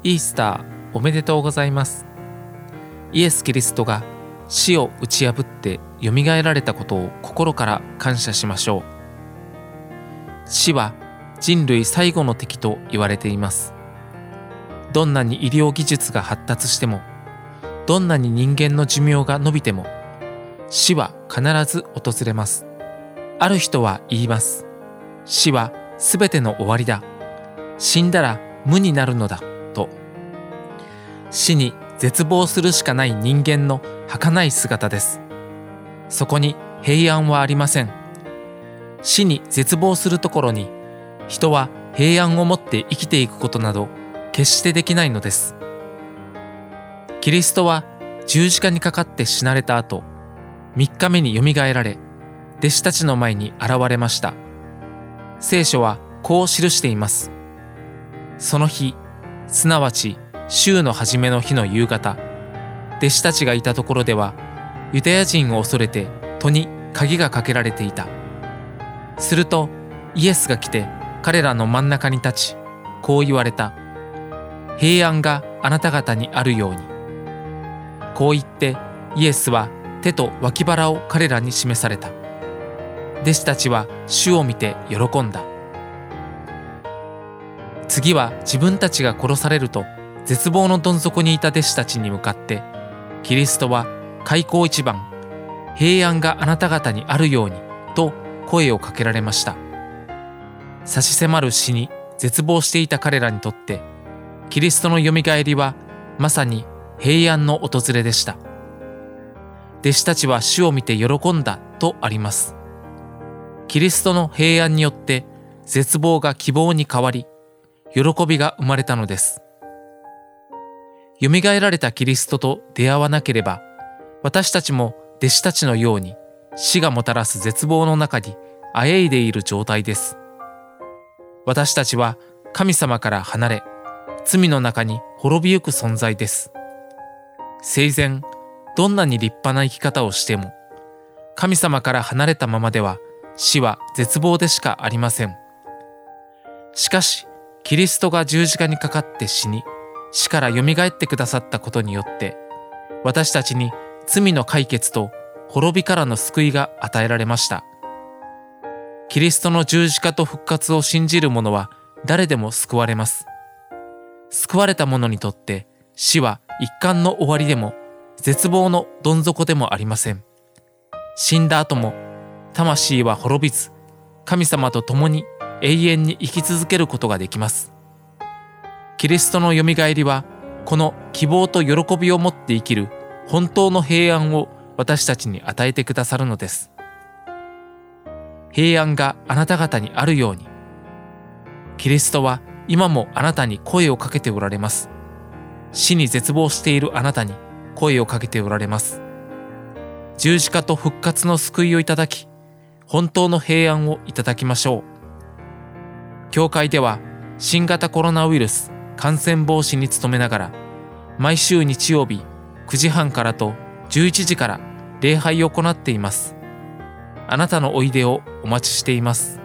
イースターおめでとうございます。イエス・キリストが死を打ち破ってよみがえられたことを心から感謝しましょう。死は人類最後の敵と言われています。どんなに医療技術が発達しても、どんなに人間の寿命が延びても、死は必ず訪れます。ある人は言います。死はすべての終わりだ。死んだら無になるのだと。死に絶望するしかない人間の儚い姿です。そこに平安はありません。死に絶望するところに、人は平安を持って生きていくことなど決してできないのです。キリストは十字架にかかって死なれた後、3日目によみがえられ、弟子たちの前に現れました。聖書はこう記しています。その日、すなわち週の初めの日の夕方、弟子たちがいたところでは、ユダヤ人を恐れて戸に鍵がかけられていた。するとイエスが来て彼らの真ん中に立ち、こう言われた。平安があなた方にあるように。こう言ってイエスは手と脇腹を彼らに示された。弟子たちは主を見て喜んだ。次は自分たちが殺されると絶望のどん底にいた弟子たちに向かって、キリストは開口一番、平安があなた方にあるようにと声をかけられました。差し迫る死に絶望していた彼らにとって、キリストのよみがえりはまさに平安の訪れでした。弟子たちは主を見て喜んだとあります。キリストの平安によって絶望が希望に変わり、喜びが生まれたのです。よみがえられたキリストと出会わなければ、私たちも弟子たちのように死がもたらす絶望の中にあえいでいる状態です。私たちは神様から離れ、罪の中に滅びゆく存在です。生前、どんなに立派な生き方をしても、神様から離れたままでは死は絶望でしかありません。しかし、キリストが十字架にかかって死に、死からよみがえってくださったことによって、私たちに罪の解決と滅びからの救いが与えられました。キリストの十字架と復活を信じる者は誰でも救われます。救われた者にとって死は一巻の終わりでも絶望のどん底でもありません。死んだ後も魂は滅びず、神様と共に永遠に生き続けることができます。キリストのよみがえりは、この希望と喜びを持って生きる本当の平安を私たちに与えてくださるのです。平安があなた方にあるように。キリストは今もあなたに声をかけておられます。死に絶望しているあなたに声をかけておられます。十字架と復活の救いをいただき、本当の平安をいただきましょう。教会では新型コロナウイルス感染防止に努めながら、毎週日曜日9時半からと11時から礼拝を行っています。あなたのおいでをお待ちしています。